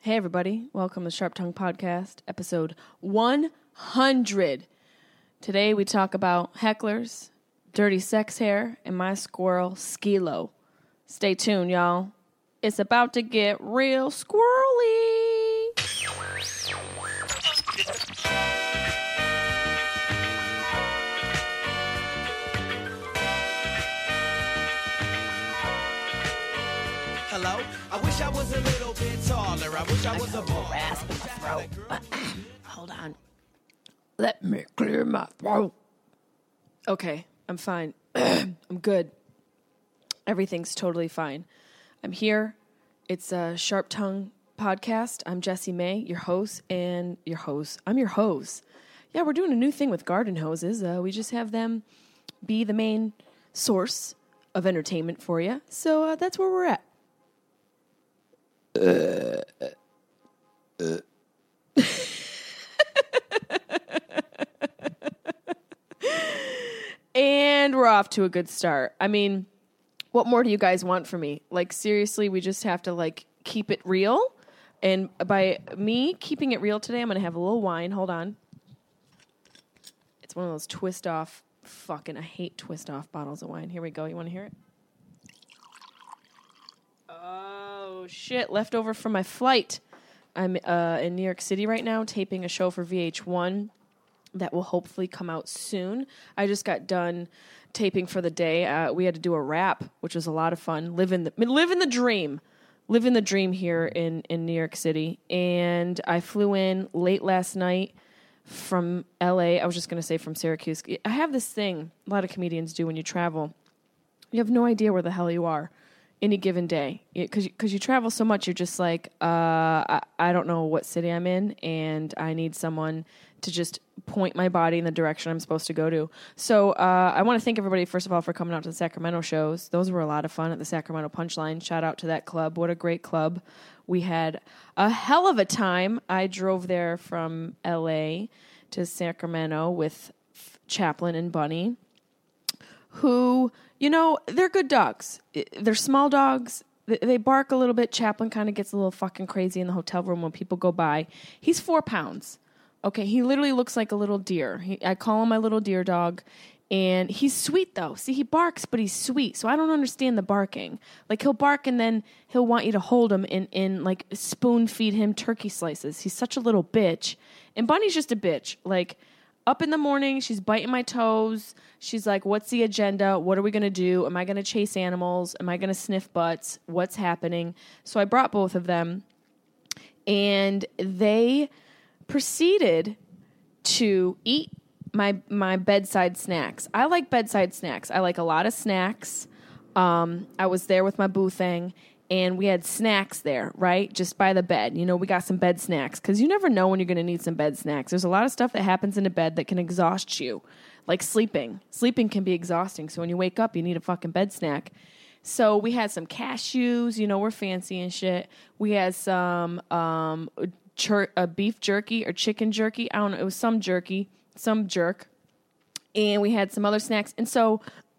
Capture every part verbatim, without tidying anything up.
Hey, everybody. Welcome to Sharp Tongue Podcast, episode one hundred. Today, we talk about hecklers, dirty sex hair, and my squirrel, Skilo. Stay tuned, y'all. It's about to get real squirrely. Hello? I wish I was a little bit taller. I wish I was a boy. Rasp in my throat. Hold on. Let me clear my throat. Okay, I'm fine. I'm good. Everything's totally fine. I'm here. It's a Sharp Tongue Podcast. I'm Jessie May, your host, and your host. I'm your hose. Yeah, we're doing a new thing with garden hoses. Uh, we just have them be the main source of entertainment for you. So uh, that's where we're at. Uh, uh. And we're off to a good start. I mean, what more do you guys want from me? Like, seriously, we just have to, like, keep it real. And by me keeping it real today, I'm going to have a little wine. Hold on. It's one of those twist-off, fucking, I hate twist-off bottles of wine. Here we go. You want to hear it? Oh, shit. Leftover from my flight. I'm uh, in New York City right now taping a show for V H one that will hopefully come out soon. I just got done taping for the day. Uh, we had to do a wrap, which was a lot of fun. Living the, living the dream. Living the dream here in, in New York City. And I flew in late last night from L A. I was just going to say from Syracuse. I have this thing a lot of comedians do when you travel. You have no idea where the hell you are any given day, because because you travel so much, you're just like, uh, I, I don't know what city I'm in, and I need someone to just point my body in the direction I'm supposed to go to. So uh, I want to thank everybody, first of all, for coming out to the Sacramento shows. Those were a lot of fun at the Sacramento Punchline. Shout out to that club. What a great club. We had a hell of a time. I drove there from L A to Sacramento with Chaplin and Bunny, who, you know, they're good dogs. They're small dogs. They bark a little bit. Chaplin kind of gets a little fucking crazy in the hotel room when people go by. He's four pounds. Okay, he literally looks like a little deer. He, I call him my little deer dog. And he's sweet, though. See, he barks, but he's sweet. So I don't understand the barking. Like, he'll bark, and then he'll want you to hold him and, and like, spoon-feed him turkey slices. He's such a little bitch. And Bunny's just a bitch. Like, up in the morning, she's biting my toes. She's like, what's the agenda? What are we going to do? Am I going to chase animals? Am I going to sniff butts? What's happening? So I brought both of them, and they proceeded to eat my my bedside snacks. I like bedside snacks. I like a lot of snacks. Um, I was there with my boo thing, and we had snacks there, right? Just by the bed. You know, we got some bed snacks, because you never know when you're going to need some bed snacks. There's a lot of stuff that happens in a bed that can exhaust you, like sleeping. Sleeping can be exhausting, so when you wake up, you need a fucking bed snack. So we had some cashews. You know, we're fancy and shit. We had some um, chur- uh, beef jerky or chicken jerky. I don't know. It was some jerky, some jerk. And we had some other snacks. And so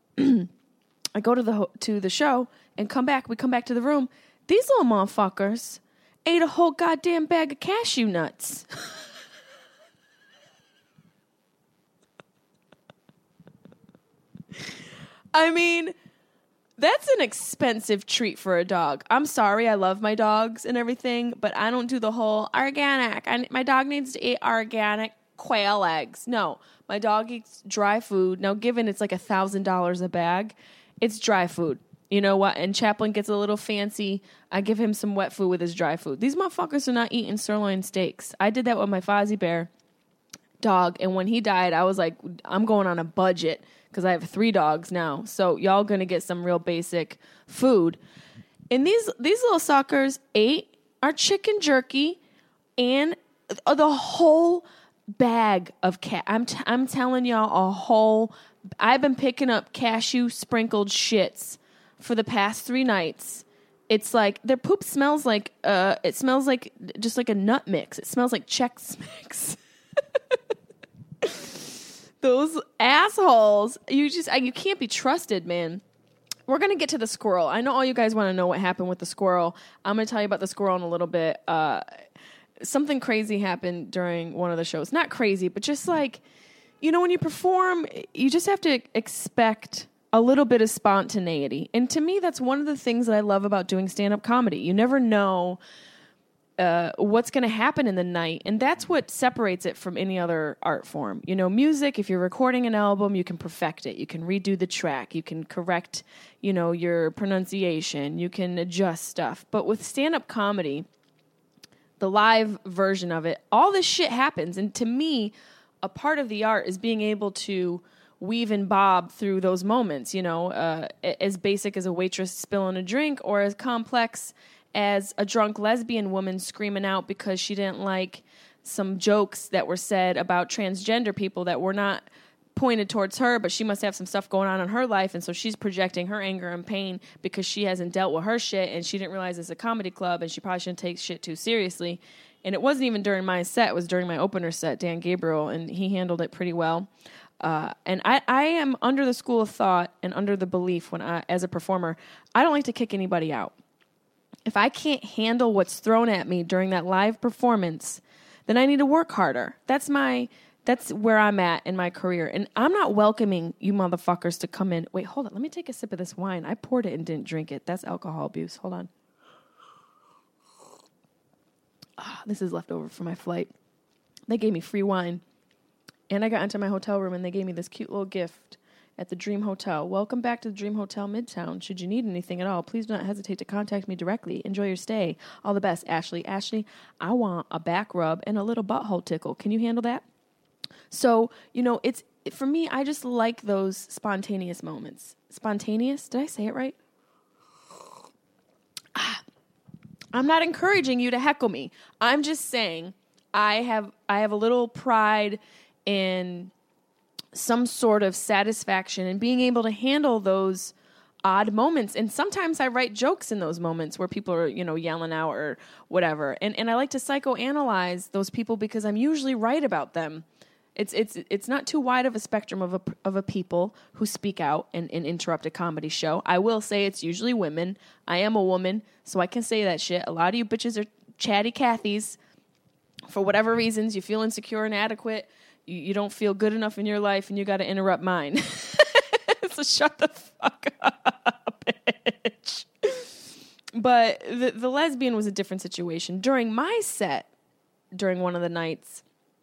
I go to the ho- to the show and come back. We come back to the room. These little motherfuckers ate a whole goddamn bag of cashew nuts. I mean, that's an expensive treat for a dog. I'm sorry, I love my dogs and everything, but I don't do the whole organic. I, my dog needs to eat organic quail eggs. No, my dog eats dry food. Now, given it's like a thousand dollars a bag, it's dry food. You know what? And Chaplin gets a little fancy. I give him some wet food with his dry food. These motherfuckers are not eating sirloin steaks. I did that with my Fozzie Bear dog, and when he died, I was like, I'm going on a budget, because I have three dogs now. So y'all gonna get some real basic food. And these these little suckers ate our chicken jerky and the whole bag of cat. I'm t- I'm telling y'all, a whole. I've been picking up cashew sprinkled shits for the past three nights. It's like their poop smells like uh, it smells like just like a nut mix. It smells like Chex Mix. Those assholes, you just you can't be trusted, man. we're going to get to the squirrel. I know all you guys want to know what happened with the squirrel. I'm going to tell you about the squirrel in a little bit. Uh, something crazy happened during one of the shows. Not crazy, but just like, you know, when you perform, you just have to expect a little bit of spontaneity. And to me, that's one of the things that I love about doing stand-up comedy. You never know uh, what's going to happen in the night. And that's what separates it from any other art form. You know, music, if you're recording an album, you can perfect it. You can redo the track. You can correct, you know, your pronunciation. You can adjust stuff. But with stand-up comedy, the live version of it, all this shit happens. And to me, a part of the art is being able to weave and bob through those moments, you know, uh, as basic as a waitress spilling a drink or as complex as a drunk lesbian woman screaming out because she didn't like some jokes that were said about transgender people that were not pointed towards her, but she must have some stuff going on in her life, and so she's projecting her anger and pain because she hasn't dealt with her shit, and she didn't realize it's a comedy club, and she probably shouldn't take shit too seriously. And it wasn't even during my set, it was during my opener set, Dan Gabriel, and he handled it pretty well. Uh, and I, I am under the school of thought and under the belief when I, as a performer, I don't like to kick anybody out. If I can't handle what's thrown at me during that live performance, then I need to work harder. That's my, that's where I'm at in my career. And I'm not welcoming you motherfuckers to come in. Wait, hold on. Let me take a sip of this wine. I poured it and didn't drink it. That's alcohol abuse. Hold on. Ah, this is leftover from my flight. They gave me free wine. And I got into my hotel room, and they gave me this cute little gift at the Dream Hotel. Welcome back to the Dream Hotel Midtown. Should you need anything at all, please do not hesitate to contact me directly. Enjoy your stay. All the best, Ashley. Ashley, I want a back rub and a little butthole tickle. Can you handle that? So, you know, it's for me, I just like those spontaneous moments. Spontaneous? Did I say it right? Ah, I'm not encouraging you to heckle me. I'm just saying I have I have a little pride in some sort of satisfaction in being able to handle those odd moments. And sometimes I write jokes in those moments where people are, you know, yelling out or whatever. And and I like to psychoanalyze those people because I'm usually right about them. It's it's it's not too wide of a spectrum of a of a people who speak out and, and interrupt a comedy show. I will say it's usually women. I am a woman, so I can say that shit. A lot of you bitches are chatty Cathys. For whatever reasons, you feel insecure and inadequate. You, you don't feel good enough in your life, and you got to interrupt mine. So shut the fuck up, bitch. But the, the lesbian was a different situation. During my set, during one of the nights,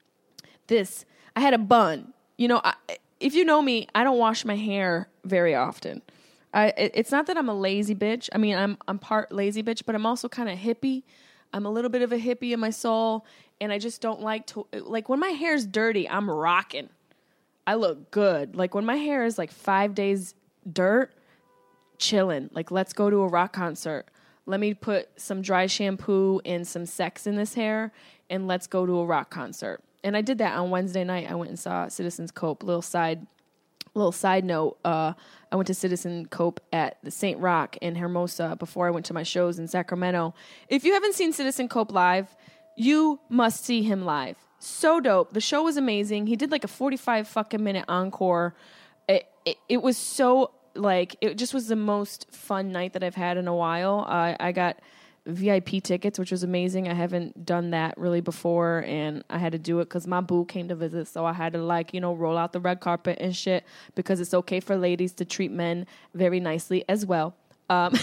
this, I had a bun. You know, I, if you know me, I don't wash my hair very often. I, it, it's not that I'm a lazy bitch. I mean, I'm I'm part lazy bitch, but I'm also kind of hippie. I'm a little bit of a hippie in my soul, and I just don't like to, like, when my hair's dirty, I'm rocking. I look good. Like, when my hair is, like, five days dirt, chilling. Like, let's go to a rock concert. Let me put some dry shampoo and some sex in this hair, and let's go to a rock concert. And I did that on Wednesday night. I went and saw Citizen Cope. Little side little side note, uh, I went to Citizen Cope at the Saint Rock in Hermosa before I went to my shows in Sacramento. If you haven't seen Citizen Cope live, you must see him live. So dope. The show was amazing. He did like a forty-five fucking minute encore. It, it, it was so, like, it just was the most fun night that I've had in a while. Uh, I got V I P tickets, which was amazing. I haven't done that really before, and I had to do it because my boo came to visit, so I had to, like, you know, roll out the red carpet and shit because it's okay for ladies to treat men very nicely as well. Um,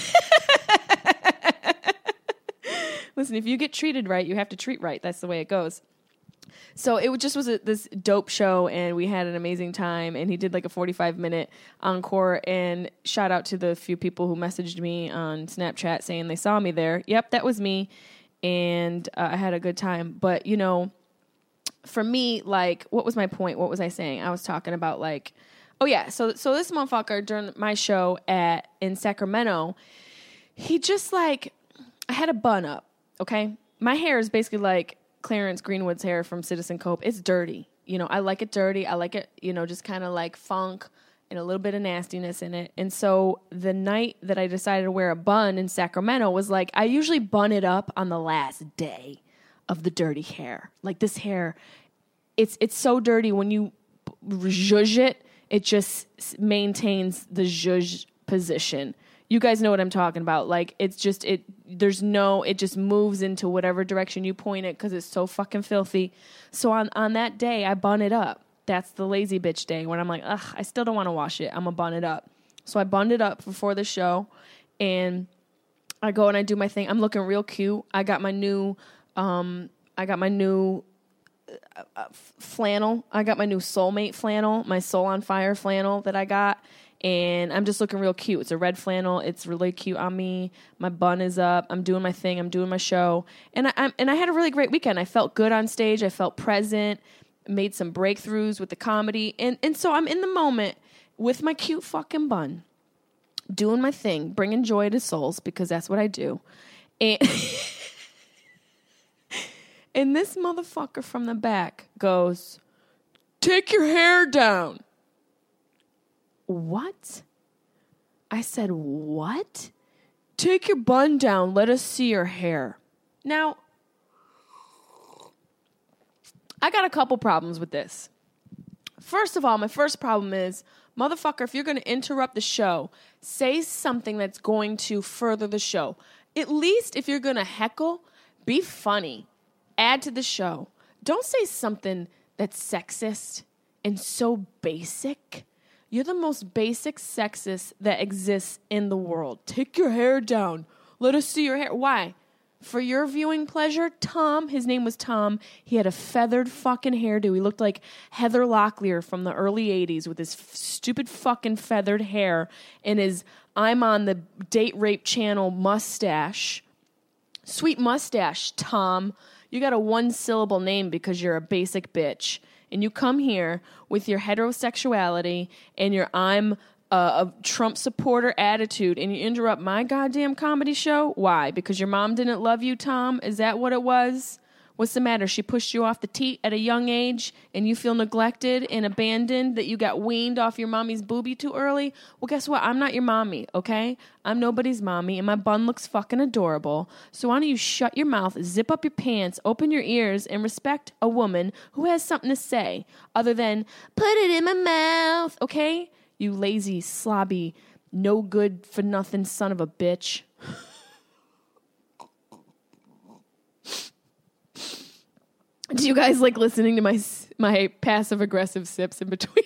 listen, if you get treated right, you have to treat right. That's the way it goes. So it just was a, this dope show, and we had an amazing time, and he did like a forty-five minute encore, and shout out to the few people who messaged me on Snapchat saying they saw me there. Yep, that was me, and uh, I had a good time. But, you know, for me, like, what was my point? What was I saying? I was talking about, like, oh, yeah, so so this motherfucker during my show at in Sacramento, he just, like, I had a bun up, okay? My hair is basically like Clarence Greenwood's hair from Citizen Cope. It's dirty. You know, I like it dirty. I like it, you know, just kind of like funk and a little bit of nastiness in it. And so the night that I decided to wear a bun in Sacramento was like, I usually bun it up on the last day of the dirty hair. Like, this hair, it's it's so dirty when you zhuzh it, it just maintains the zhuzh position. You guys know what I'm talking about. Like, it's just, it, there's no, it just moves into whatever direction you point it because it's so fucking filthy. So on, on that day, I bun it up. That's the lazy bitch day when I'm like, ugh, I still don't want to wash it. I'm going to bun it up. So I bunned it up before the show, and I go and I do my thing. I'm looking real cute. I got my new, um, I got my new uh, uh, flannel. I got my new Soulmate flannel, my Soul on Fire flannel that I got. And I'm just looking real cute. It's a red flannel. It's really cute on me. My bun is up. I'm doing my thing. I'm doing my show. And I I'm, and I had a really great weekend. I felt good on stage. I felt present. Made some breakthroughs with the comedy. And and so I'm in the moment with my cute fucking bun, doing my thing, bringing joy to souls because that's what I do. And, and this motherfucker from the back goes, "Take your hair down." What? I said, what? Take your bun down. Let us see your hair. Now, I got a couple problems with this. First of all, my first problem is, motherfucker, if you're going to interrupt the show, say something that's going to further the show. At least if you're going to heckle, be funny. Add to the show. Don't say something that's sexist and so basic. You're the most basic sexist that exists in the world. Take your hair down. Let us see your hair. Why? For your viewing pleasure? Tom, his name was Tom. He had a feathered fucking hairdo. He looked like Heather Locklear from the early eighties with his f- stupid fucking feathered hair and his I'm on the Date Rape Channel mustache. Sweet mustache, Tom. You got a one-syllable name because you're a basic bitch. And you come here with your heterosexuality and your I'm a, a Trump supporter attitude and you interrupt my goddamn comedy show? Why? Because your mom didn't love you, Tom? Is that what it was? What's the matter? She pushed you off the teat at a young age and you feel neglected and abandoned that you got weaned off your mommy's boobie too early? Well, guess what? I'm not your mommy, okay? I'm nobody's mommy and my bun looks fucking adorable. So why don't you shut your mouth, zip up your pants, open your ears, and respect a woman who has something to say other than, put it in my mouth, okay? You lazy, slobby, no good for nothing son of a bitch. Do you guys like listening to my my passive aggressive sips in between?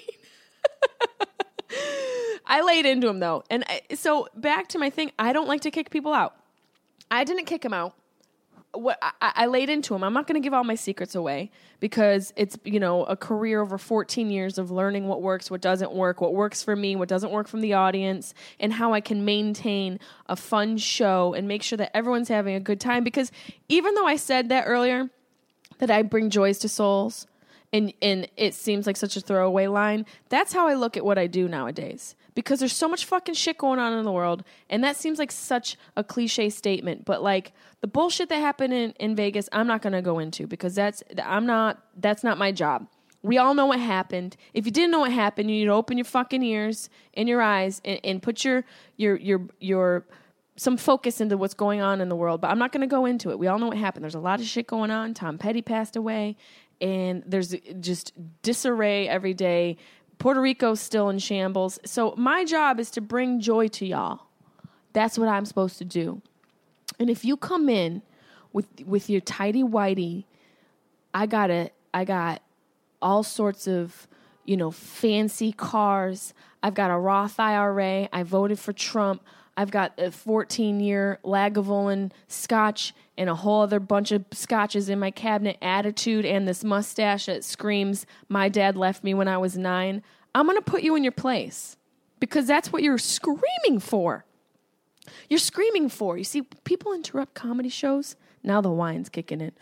I laid into him though, and I, so back to my thing. I don't like to kick people out. I didn't kick him out. What I, I laid into him. I'm not going to give all my secrets away because it's, you know, a career over fourteen years of learning what works, what doesn't work, what works for me, what doesn't work from the audience, and how I can maintain a fun show and make sure that everyone's having a good time. Because even though I said that earlier, that I bring joys to souls, and and it seems like such a throwaway line, that's how I look at what I do nowadays. Because there's so much fucking shit going on in the world, and that seems like such a cliche statement, but like the bullshit that happened in, in Vegas, I'm not going to go into because that's I'm not that's not my job. We all know what happened. If you didn't know what happened, you need to open your fucking ears and your eyes and, and put your your your your some focus into what's going on in the world, but I'm not going to go into it. We all know what happened. There's a lot of shit going on. Tom Petty passed away, and there's just disarray every day. Puerto Rico's still in shambles. So my job is to bring joy to y'all. That's what I'm supposed to do. And if you come in with with your tighty-whitey, I got a, I got all sorts of, you know, fancy cars. I've got a Roth I R A. I voted for Trump. I've got a fourteen-year Lagavulin scotch and a whole other bunch of scotches in my cabinet, attitude, and this mustache that screams, my dad left me when I was nine. I'm going to put you in your place because that's what you're screaming for. You're screaming for. You see, people interrupt comedy shows. Now the wine's kicking in.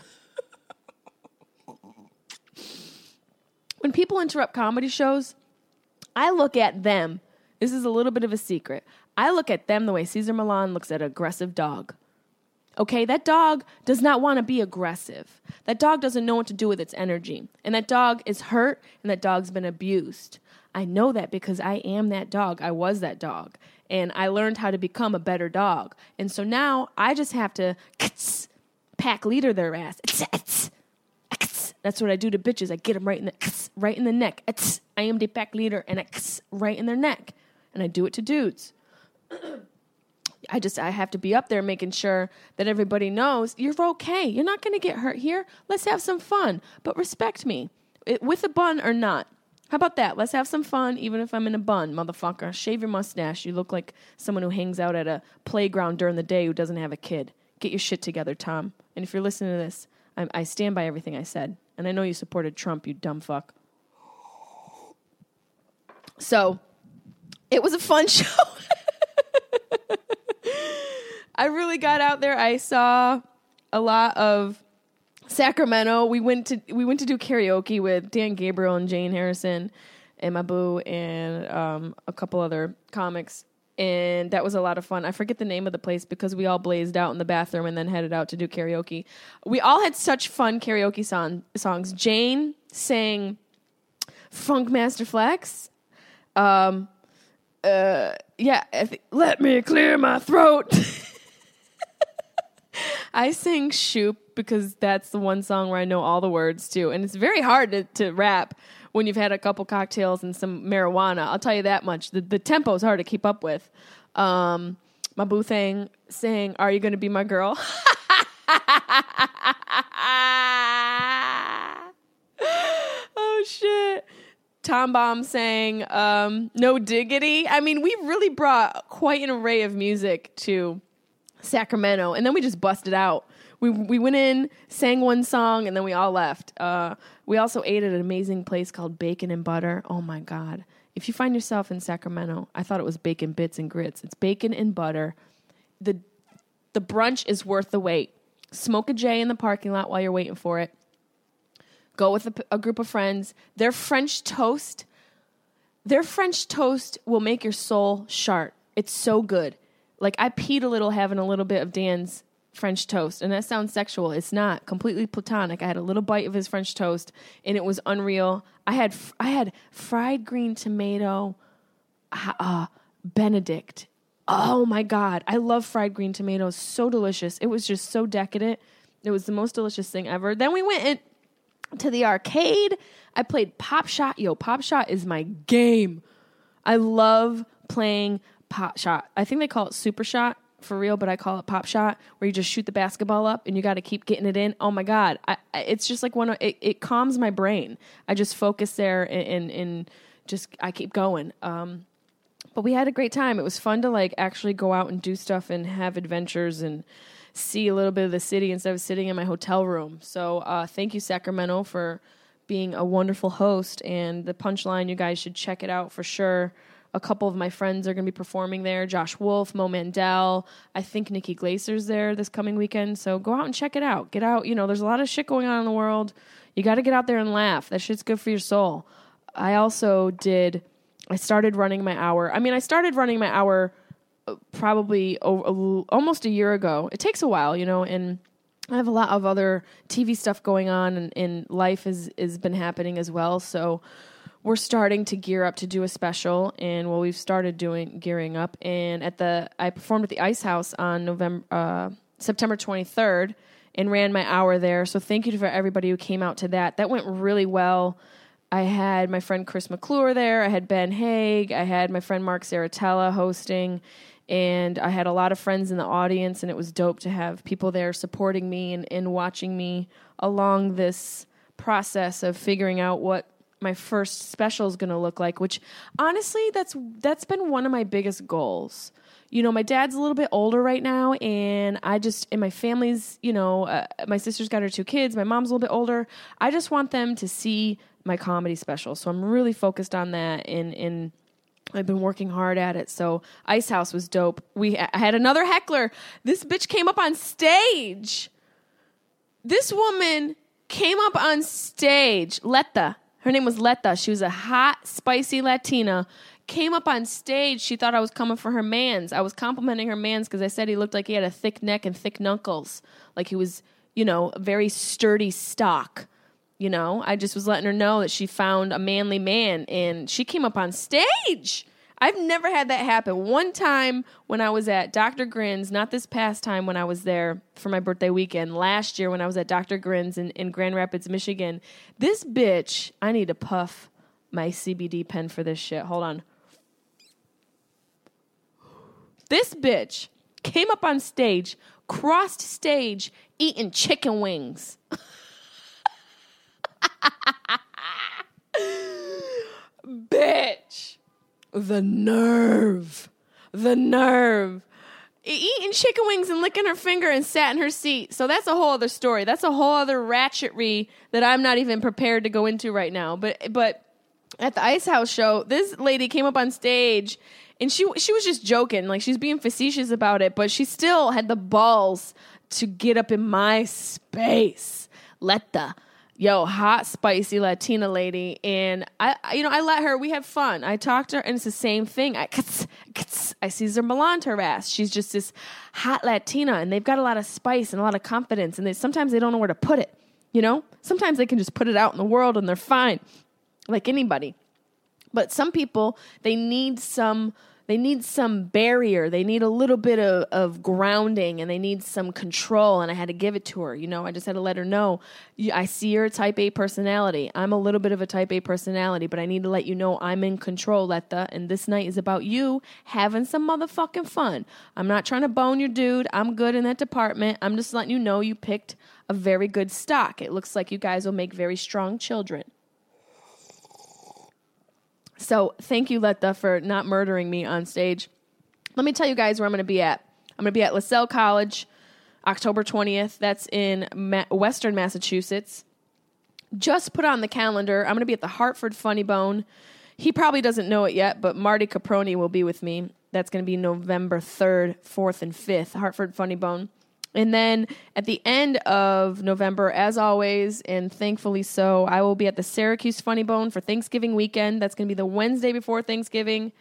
When people interrupt comedy shows, I look at them. This is a little bit of a secret. I look at them the way Cesar Millan looks at an aggressive dog. Okay, that dog does not want to be aggressive. That dog doesn't know what to do with its energy. And that dog is hurt, and that dog's been abused. I know that because I am that dog. I was that dog. And I learned how to become a better dog. And so now I just have to pack leader their ass. That's what I do to bitches. I get them right in the right in the neck. I am the pack leader, and I right in their neck. And I do it to dudes. I just, I have to be up there making sure that everybody knows you're okay. You're not going to get hurt here. Let's have some fun, but respect me it, with a bun or not. How about that? Let's have some fun, even if I'm in a bun, motherfucker. Shave your mustache. You look like someone who hangs out at a playground during the day who doesn't have a kid. Get your shit together, Tom. And if you're listening to this, I, I stand by everything I said. And I know you supported Trump, you dumb fuck. So, it was a fun show. I really got out there. I saw a lot of Sacramento. We went to we went to do karaoke with Dan Gabriel and Jane Harrison and my boo and um, a couple other comics. And that was a lot of fun. I forget the name of the place because we all blazed out in the bathroom and then headed out to do karaoke. We all had such fun karaoke song, songs. Jane sang Funkmaster Flex. Um, uh, yeah, I think, let me clear my throat. I sang Shoop because that's the one song where I know all the words to. And it's very hard to, to rap when you've had a couple cocktails and some marijuana. I'll tell you that much. The, the tempo is hard to keep up with. Um, my boo thing saying, "Are you going to be my girl?" Oh, shit. Tom Bomb saying, um, "No diggity." I mean, we really brought quite an array of music to Sacramento, and then we just busted out. We we went in, sang one song, and then we all left. Uh, we also ate at an amazing place called Bacon and Butter. Oh, my God. If you find yourself in Sacramento, I thought it was bacon bits and grits. It's bacon and butter. The, the brunch is worth the wait. Smoke a J in the parking lot while you're waiting for it. Go with a, a group of friends. Their French toast, their French toast will make your soul shart. It's so good. Like, I peed a little having a little bit of Dan's French toast, and that sounds sexual. It's not. Completely platonic. I had a little bite of his French toast, and it was unreal. I had I had fried green tomato uh, Benedict. Oh, my God. I love fried green tomatoes. So delicious. It was just so decadent. It was the most delicious thing ever. Then we went in, to the arcade. I played Pop Shot. Yo, Pop Shot is my game. I love playing Pop Shot. I think they call it Super Shot for real, but I call it Pop Shot, where you just shoot the basketball up and you got to keep getting it in. Oh my God. I, I, it's just like one of, it, it calms my brain. I just focus there and, and, and just, I keep going. Um, but we had a great time. It was fun to like actually go out and do stuff and have adventures and see a little bit of the city instead of sitting in my hotel room. So uh, thank you, Sacramento, for being a wonderful host. And the Punchline, you guys should check it out for sure. A couple of my friends are going to be performing there. Josh Wolf, Mo Mandel. I think Nikki Glaser's there this coming weekend. So go out and check it out. Get out. You know, there's a lot of shit going on in the world. You got to get out there and laugh. That shit's good for your soul. I also did, I started running my hour. I mean, I started running my hour probably over, almost a year ago. It takes a while, you know, and I have a lot of other T V stuff going on, and, and life has, has been happening as well. So we're starting to gear up to do a special, and well, we've started doing gearing up. And at the, I performed at the Ice House on November, uh, September twenty-third, and ran my hour there. So thank you for everybody who came out to that. That went really well. I had my friend Chris McClure there. I had Ben Haig. I had my friend Mark Saratella hosting, and I had a lot of friends in the audience. And it was dope to have people there supporting me and, and watching me along this process of figuring out what my first special is going to look like, which honestly, that's that's been one of my biggest goals. You know, my dad's a little bit older right now, and I just, and my family's, you know, uh, my sister's got her two kids, my mom's a little bit older. I just want them to see my comedy special. So I'm really focused on that, and, and I've been working hard at it. So Ice House was dope. We I had another heckler. This bitch came up on stage. This woman came up on stage, Letta. Her name was Letta. She was a hot, spicy Latina. Came up on stage. She thought I was coming for her mans. I was complimenting her mans because I said he looked like he had a thick neck and thick knuckles. Like he was, you know, a very sturdy stock. You know, I just was letting her know that she found a manly man. And she came up on stage. I've never had that happen. One time when I was at Doctor Grin's, not this past time when I was there for my birthday weekend, last year when I was at Doctor Grin's in, in Grand Rapids, Michigan, this bitch, I need to puff my C B D pen for this shit. Hold on. This bitch came up on stage, crossed stage, eating chicken wings. Bitch. The nerve. The nerve. Eating chicken wings and licking her finger and sat in her seat. So that's a whole other story. That's a whole other ratchetry that I'm not even prepared to go into right now. But but at the Ice House show, this lady came up on stage and she she was just joking. Like, she's being facetious about it, but she still had the balls to get up in my space. Let the Yo, hot, spicy Latina lady. And, I, I, you know, I let her, we had fun. I talked to her, and it's the same thing. I, I Cesar Millan her ass. She's just this hot Latina, and they've got a lot of spice and a lot of confidence, and they, sometimes they don't know where to put it, you know? Sometimes they can just put it out in the world, and they're fine, like anybody. But some people, they need some... They need some barrier. They need a little bit of, of grounding, and they need some control, and I had to give it to her. You know, I just had to let her know, I see you're a type A personality. I'm a little bit of a type A personality, but I need to let you know I'm in control, Letta, and this night is about you having some motherfucking fun. I'm not trying to bone your dude. I'm good in that department. I'm just letting you know you picked a very good stock. It looks like you guys will make very strong children. So thank you, Letta, for not murdering me on stage. Let me tell you guys where I'm going to be at. I'm going to be at LaSalle College, October twentieth. That's in Ma- Western Massachusetts. Just put on the calendar. I'm going to be at the Hartford Funny Bone. He probably doesn't know it yet, but Marty Caproni will be with me. That's going to be November third, fourth, and fifth, Hartford Funny Bone. And then at the end of November, as always, and thankfully so, I will be at the Syracuse Funny Bone for Thanksgiving weekend. That's going to be the Wednesday before Thanksgiving,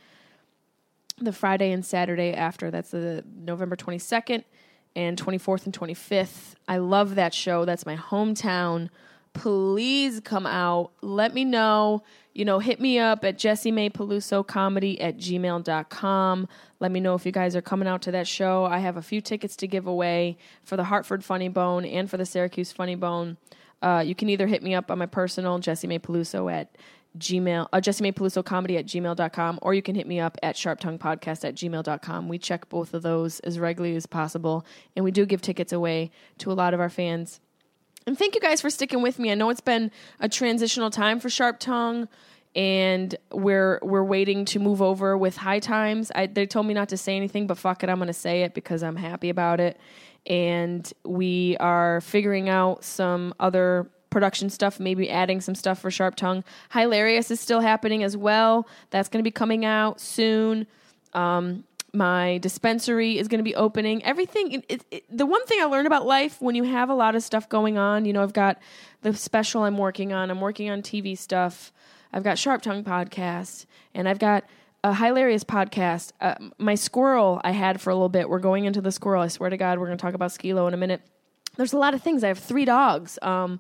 the Friday and Saturday after. That's the November twenty-second and twenty-fourth and twenty-fifth. I love that show. That's my hometown. Please come out. Let me know. You know, hit me up at Jessie Mae Peluso Comedy at gmail dot com. Let me know if you guys are coming out to that show. I have a few tickets to give away for the Hartford Funny Bone and for the Syracuse Funny Bone. Uh, you can either hit me up on my personal, Jessie Mae Peluso at Gmail, uh, Jessie Mae Peluso Comedy at gmail dot com, or you can hit me up at Sharp Tongue Podcast at gmail dot com. We check both of those as regularly as possible, and we do give tickets away to a lot of our fans. And thank you guys for sticking with me. I know it's been a transitional time for Sharp Tongue, and we're we're waiting to move over with High Times. I, they told me not to say anything, but fuck it, I'm going to say it because I'm happy about it. And we are figuring out some other production stuff, maybe adding some stuff for Sharp Tongue. Hilarious is still happening as well. That's going to be coming out soon. Um... My dispensary is going to be opening. Everything. It, it, it, the one thing I learned about life, when you have a lot of stuff going on, you know, I've got the special I'm working on. I'm working on T V stuff. I've got Sharp Tongue podcast, and I've got a Hilarious podcast. Uh, my squirrel I had for a little bit. We're going into the squirrel. I swear to God, we're going to talk about Skilo in a minute. There's a lot of things. I have three dogs. Um,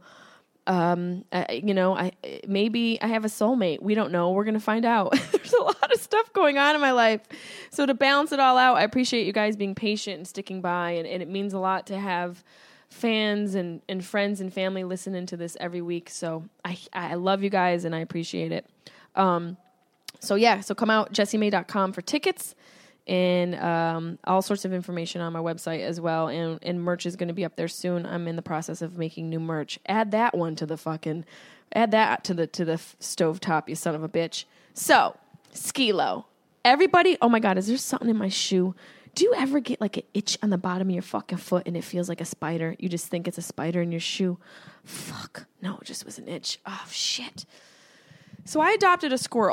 Um, uh, you know, I maybe I have a soulmate. We don't know. We're going to find out. There's a lot of stuff going on in my life. So to balance it all out, I appreciate you guys being patient and sticking by. And, and it means a lot to have fans and, and friends and family listening to this every week. So I, I love you guys and I appreciate it. Um, so yeah, so come out, jessie mae dot com for tickets. And um, all sorts of information on my website as well. And, and merch is going to be up there soon. I'm in the process of making new merch. Add that one to the fucking, add that to the to the stovetop, you son of a bitch. So, Skilo. Everybody, oh my God, is there something in my shoe? Do you ever get like an itch on the bottom of your fucking foot and it feels like a spider? You just think it's a spider in your shoe? Fuck. No, it just was an itch. Oh, shit. So I adopted a squirrel.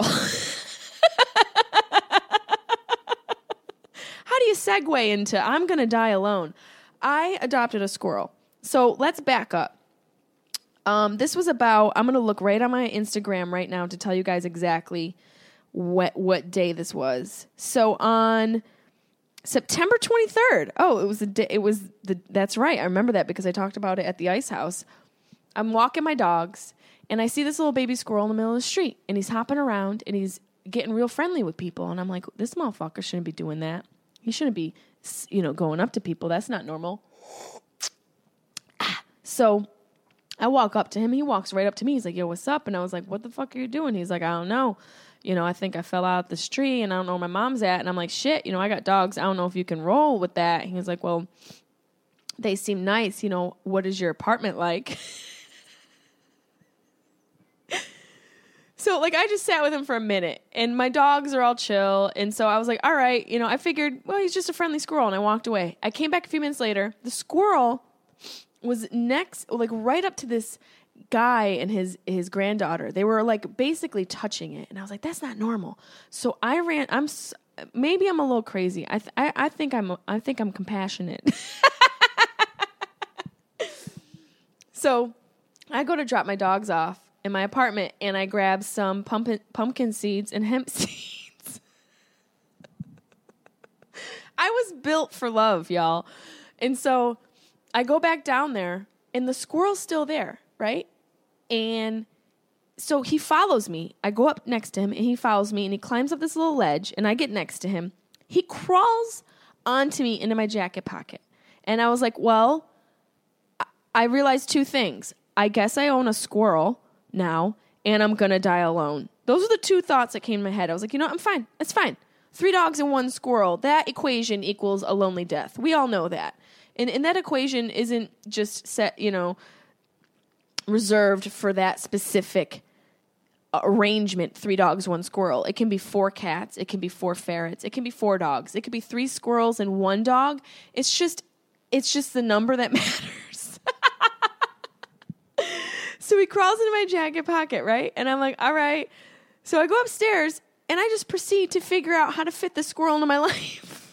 How do you segue into I'm going to die alone? I adopted a squirrel. So let's back up. Um, this was about, I'm going to look right on my Instagram right now to tell you guys exactly what, what day this was. So on September twenty-third. Oh, it was the day, it was the, that's right. I remember that because I talked about it at the Ice House. I'm walking my dogs and I see this little baby squirrel in the middle of the street and he's hopping around and he's getting real friendly with people. And I'm like, this motherfucker shouldn't be doing that. He shouldn't be, you know, going up to people. That's not normal. So I walk up to him. He walks right up to me. He's like, yo, what's up? And I was like, what the fuck are you doing? He's like, I don't know. you know, I think I fell out this tree and I don't know where my mom's at. And I'm like, shit, you know, I got dogs. I don't know if you can roll with that. He was like, well, they seem nice. You know, what is your apartment like? So, like, I just sat with him for a minute, and my dogs are all chill, and so I was like, all right, you know, I figured, well, he's just a friendly squirrel, and I walked away. I came back a few minutes later. The squirrel was next, like, right up to this guy and his his granddaughter. They were, like, basically touching it, and I was like, that's not normal. So I ran, I'm, maybe I'm a little crazy. I th- I, I think I'm, I think I'm compassionate. So I go to drop my dogs off in my apartment, and I grab some pumpkin pumpkin seeds and hemp seeds. I was built for love, y'all. And so I go back down there, and the squirrel's still there, right? And so he follows me. I go up next to him, and he follows me, and he climbs up this little ledge, and I get next to him. He crawls onto me into my jacket pocket. And I was like, well, I realized two things. I guess I own a squirrel now, and I'm going to die alone. Those are the two thoughts that came to my head. I was like, you know, I'm fine. It's fine. Three dogs and one squirrel. That equation equals a lonely death. We all know that. And, and that equation isn't just set, you know, reserved for that specific arrangement, three dogs, one squirrel. It can be four cats. It can be four ferrets. It can be four dogs. It could be three squirrels and one dog. It's just, it's just the number that matters. So he crawls into my jacket pocket, right? And I'm like, all right. So I go upstairs, and I just proceed to figure out how to fit the squirrel into my life.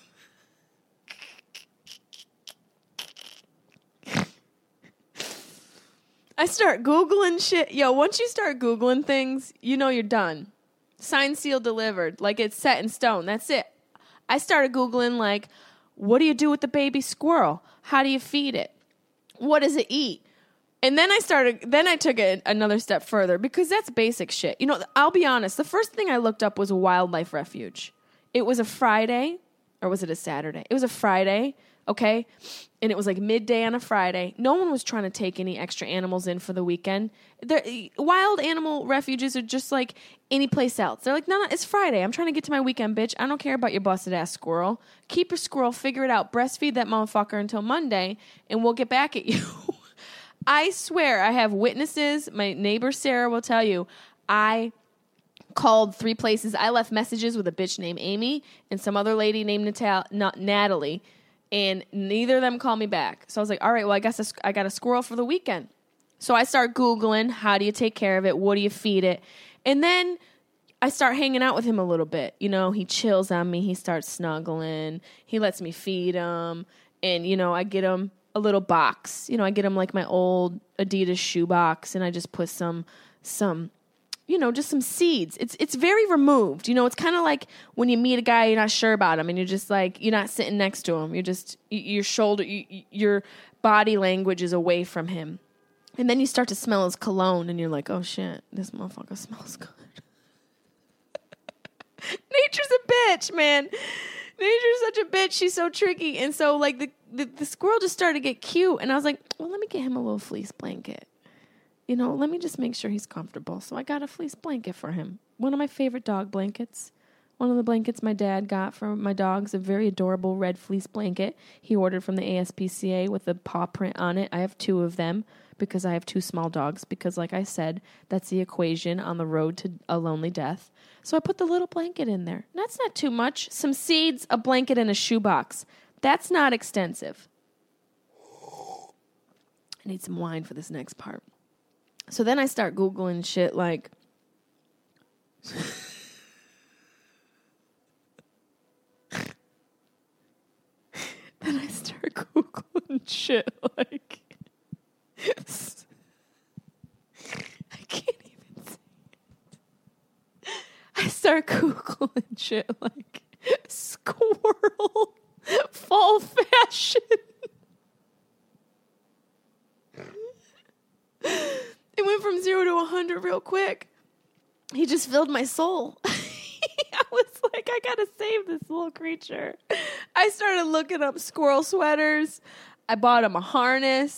I start Googling shit. Yo, once you start Googling things, you know you're done. Signed, sealed, delivered. Like, it's set in stone. That's it. I started Googling, like, what do you do with the baby squirrel? How do you feed it? What does it eat? And then I started, then I took it another step further, because that's basic shit. You know, I'll be honest. The first thing I looked up was a wildlife refuge. It was a Friday, or was it a Saturday? It was a Friday, okay? And it was like midday on a Friday. No one was trying to take any extra animals in for the weekend. They're, wild animal refuges are just like any place else. They're like, no, no, it's Friday. I'm trying to get to my weekend, bitch. I don't care about your busted-ass squirrel. Keep your squirrel, figure it out, breastfeed that motherfucker until Monday, and we'll get back at you. I swear, I have witnesses. My neighbor Sarah will tell you, I called three places. I left messages with a bitch named Amy and some other lady named Natal- not Natalie, and neither of them called me back. So I was like, all right, well, I guess I got a squirrel for the weekend. So I start Googling, how do you take care of it? What do you feed it? And then I start hanging out with him a little bit. You know, he chills on me. He starts snuggling. He lets me feed him. And, you know, I get him a little box. You know, I get him like my old Adidas shoe box, and I just put some, some, you know, just some seeds. It's it's very removed. You know, it's kind of like when you meet a guy, you're not sure about him, and you're just like, you're not sitting next to him. You're just, your shoulder, you, your body language is away from him. And then you start to smell his cologne, and you're like, oh shit, this motherfucker smells good. Nature's a bitch, man. Nature's such a bitch. She's so tricky. And so, like, the, the, the squirrel just started to get cute. And I was like, well, let me get him a little fleece blanket. You know, let me just make sure he's comfortable. So I got a fleece blanket for him. One of my favorite dog blankets. One of the blankets my dad got for my dogs, a very adorable red fleece blanket he ordered from the A S P C A with a paw print on it. I have two of them because I have two small dogs. Because, like I said, that's the equation on the road to a lonely death. So I put the little blanket in there. That's not too much. Some seeds, a blanket, and a shoebox. That's not extensive. I need some wine for this next part. So then I start Googling shit like... then I start Googling shit like... I can't even say it. I start Googling shit like squirrel fall fashion. It went from zero to a hundred real quick. He just filled my soul. I was like, I gotta save this little creature. I started looking up squirrel sweaters. I bought him a harness.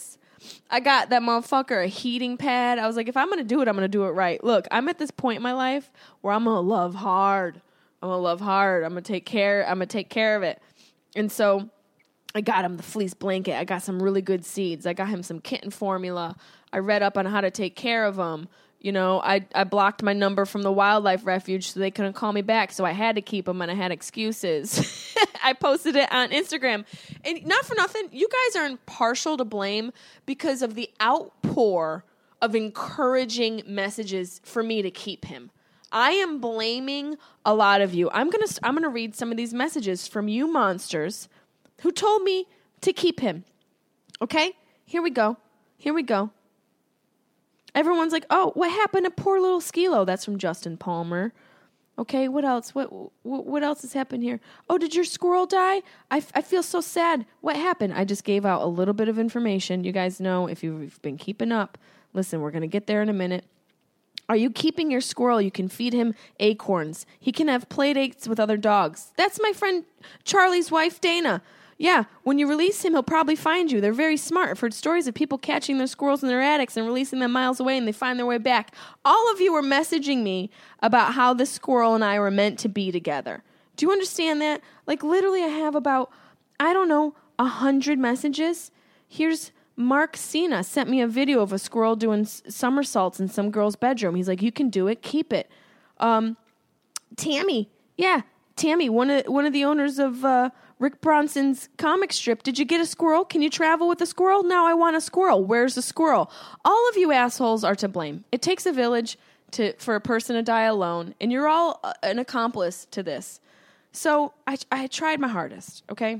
I got that motherfucker a heating pad. I was like, if I'm going to do it, I'm going to do it right. Look, I'm at this point in my life where I'm going to love hard. I'm going to love hard. I'm going to take care. I'm going to take care of it. And so I got him the fleece blanket. I got some really good seeds. I got him some kitten formula. I read up on how to take care of him. You know, I, I blocked my number from the wildlife refuge so they couldn't call me back. So I had to keep them and I had excuses. I posted it on Instagram. And not for nothing, you guys aren't partial to blame because of the outpour of encouraging messages for me to keep him. I am blaming a lot of you. I'm going to I'm going to read some of these messages from you monsters who told me to keep him. Okay? Here we go. Here we go. Everyone's like, oh, what happened to poor little Skilo? That's from Justin Palmer. Okay, what else? What what, what else has happened here? Oh, did your squirrel die? I, I feel so sad. What happened? I just gave out a little bit of information. You guys know, if you've been keeping up, listen, we're going to get there in a minute. Are you keeping your squirrel? You can feed him acorns. He can have play dates with other dogs. That's my friend Charlie's wife, Dana. Yeah, when you release him, he'll probably find you. They're very smart. I've heard stories of people catching their squirrels in their attics and releasing them miles away, and they find their way back. All of you were messaging me about how this squirrel and I were meant to be together. Do you understand that? Like, literally, I have about, I don't know, a hundred messages. Here's Mark Cena sent me a video of a squirrel doing s- somersaults in some girl's bedroom. He's like, you can do it. Keep it. Um, Tammy. Yeah, Tammy, one of, one of the owners of... Uh, Rick Bronson's comic strip. Did you get a squirrel? Can you travel with a squirrel? Now I want a squirrel. Where's the squirrel? All of you assholes are to blame. It takes a village to for a person to die alone, and you're all uh, an accomplice to this. So I, I tried my hardest, okay?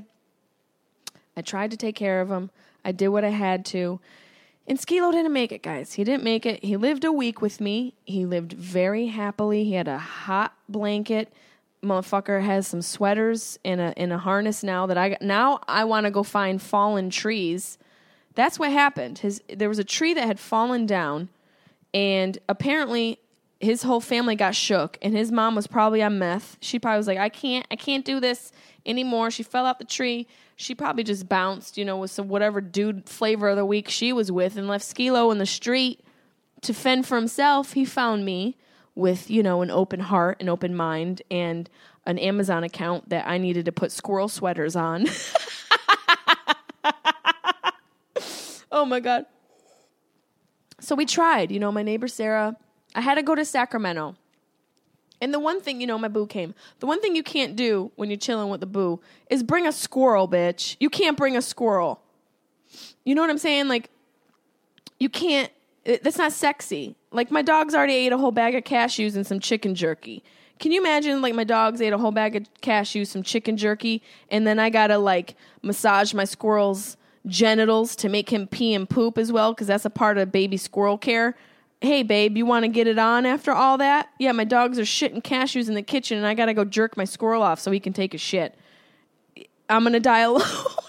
I tried to take care of him. I did what I had to. And Skilo didn't make it, guys. He didn't make it. He lived a week with me. He lived very happily. He had a hot blanket. Motherfucker has some sweaters in a in a harness now that I now I want to go find fallen trees. That's what happened. His there was a tree that had fallen down, and apparently his whole family got shook, and his mom was probably on meth. She probably was like, I can't I can't do this anymore. She fell out the tree. She probably just bounced, you know, with some whatever dude flavor of the week she was with, and left Skilo in the street to fend for himself. He found me with, you know, an open heart, an open mind, and an Amazon account that I needed to put squirrel sweaters on. Oh, my God. So we tried. You know, my neighbor Sarah, I had to go to Sacramento. And the one thing, you know, my boo came. The one thing you can't do when you're chilling with the boo is bring a squirrel, bitch. You can't bring a squirrel. You know what I'm saying? Like, you can't. It, that's not sexy. Like, my dogs already ate a whole bag of cashews and some chicken jerky. Can you imagine, like, my dogs ate a whole bag of cashews, some chicken jerky, and then I gotta, like, massage my squirrel's genitals to make him pee and poop as well, because that's a part of baby squirrel care. Hey, babe, you want to get it on after all that? Yeah, my dogs are shitting cashews in the kitchen, and I gotta go jerk my squirrel off so he can take a shit. I'm gonna die alone.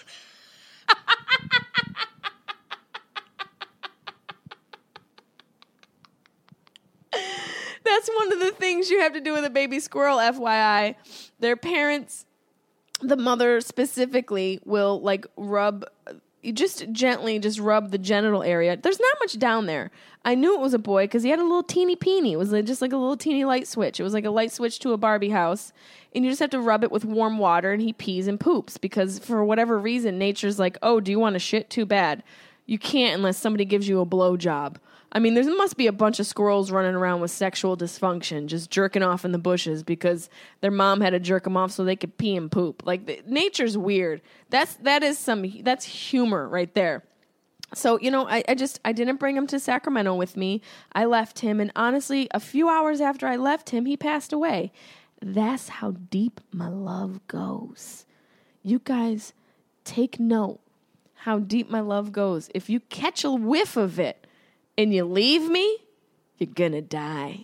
That's one of the things you have to do with a baby squirrel, F Y I. Their parents, the mother specifically, will, like, rub, just gently just rub the genital area. There's not much down there. I knew it was a boy because he had a little teeny peeny. It was like, just like a little teeny light switch. It was like a light switch to a Barbie house. And you just have to rub it with warm water, and he pees and poops because for whatever reason, nature's like, oh, do you want to shit? Too bad. You can't unless somebody gives you a blowjob. I mean, there must be a bunch of squirrels running around with sexual dysfunction, just jerking off in the bushes because their mom had to jerk them off so they could pee and poop. Like, the, nature's weird. That's that is some that's humor right there. So, you know, I, I just I didn't bring him to Sacramento with me. I left him, and honestly, a few hours after I left him, he passed away. That's how deep my love goes. You guys, take note how deep my love goes. If you catch a whiff of it and you leave me, you're gonna die.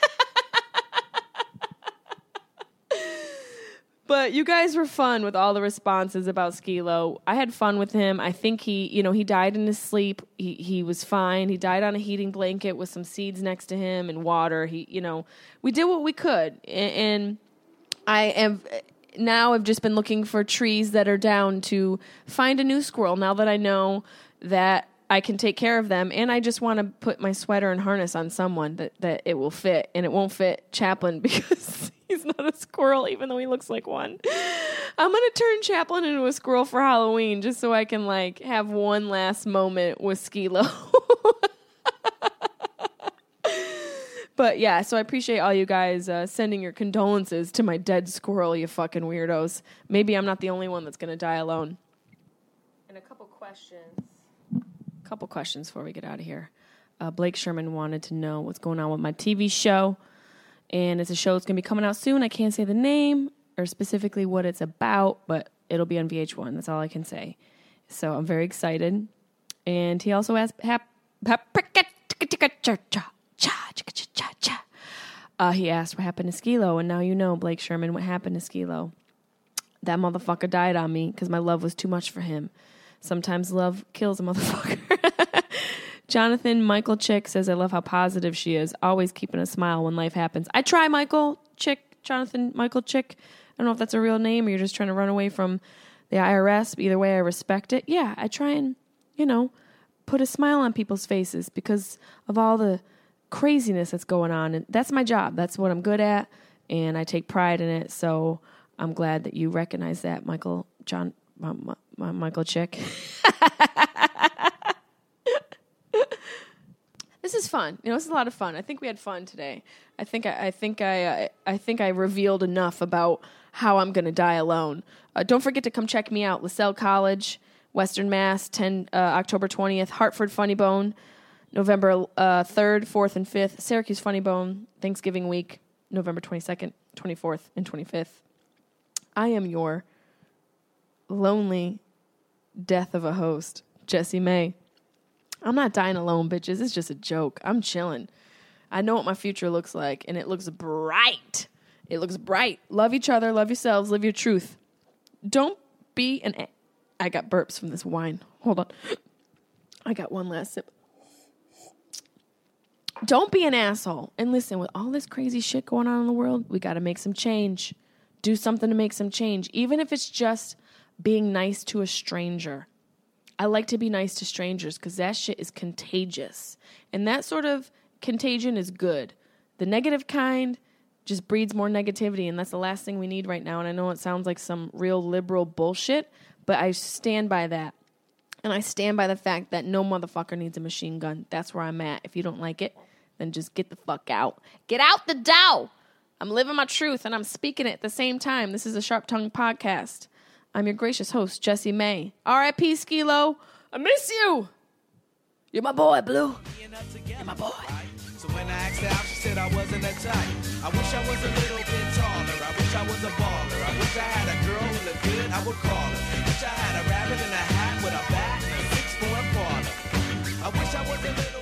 But you guys were fun with all the responses about Skilo. I had fun with him. I think he, you know, he died in his sleep. He he was fine. He died on a heating blanket with some seeds next to him and water. He, you know, we did what we could. And, and I am now have just been looking for trees that are down to find a new squirrel now that I know that I can take care of them, and I just want to put my sweater and harness on someone that, that it will fit, and it won't fit Chaplin because he's not a squirrel, even though he looks like one. I'm going to turn Chaplin into a squirrel for Halloween just so I can, like, have one last moment with Skee-Lo. But, yeah, so I appreciate all you guys uh, sending your condolences to my dead squirrel, you fucking weirdos. Maybe I'm not the only one that's going to die alone. And a couple questions. A couple questions before we get out of here. Uh, Blake Sherman wanted to know what's going on with my T V show. And it's a show that's going to be coming out soon. I can't say the name or specifically what it's about, but it'll be on V H one. That's all I can say. So I'm very excited. And he also asked... Hap, hap, Uh, he asked what happened to Skee-Lo, and now you know, Blake Sherman, what happened to Skee-Lo. That motherfucker died on me because my love was too much for him. Sometimes love kills a motherfucker. Jonathan Michael Chick says, I love how positive she is, always keeping a smile when life happens. I try, Michael Chick, Jonathan Michael Chick. I don't know if that's a real name or you're just trying to run away from the I R S. Either way, I respect it. Yeah, I try and, you know, put a smile on people's faces because of all the craziness that's going on, and that's my job. That's what I'm good at, and I take pride in it. So I'm glad that you recognize that, Michael John, my, my, my Michael Chick. This is fun. You know, this is a lot of fun. I think we had fun today. I think I, I think I, I, I think I revealed enough about how I'm going to die alone. Uh, don't forget to come check me out. LaSalle College, Western Mass, ten uh, October twentieth. Hartford Funny Bone. November uh, third, fourth, and fifth, Syracuse Funny Bone, Thanksgiving week, November twenty-second, twenty-fourth, and twenty-fifth. I am your lonely death of a host, Jessie May. I'm not dying alone, bitches. It's just a joke. I'm chilling. I know what my future looks like, and it looks bright. It looks bright. Love each other. Love yourselves. Live your truth. Don't be an... A- I got burps from this wine. Hold on. I got one last sip. Don't be an asshole. And listen, with all this crazy shit going on in the world, we got to make some change. Do something to make some change. Even if it's just being nice to a stranger. I like to be nice to strangers because that shit is contagious. And that sort of contagion is good. The negative kind just breeds more negativity, and that's the last thing we need right now. And I know it sounds like some real liberal bullshit, but I stand by that. And I stand by the fact that no motherfucker needs a machine gun. That's where I'm at. If you don't like it, then just get the fuck out. Get out the door. I'm living my truth, and I'm speaking it at the same time. This is a Sharp Tongue podcast. I'm your gracious host, Jessie May. R I P Skee-Lo. I miss you. You're my boy, Blue. You're my boy. So when I asked her out, she said I wasn't that type. I wish I was a little bit taller. I wish I was a baller. I wish I had a girl who looked good, I would call her. Wish I had a rabbit in a hat with a bat and a six-foot parlor. I wish I was a little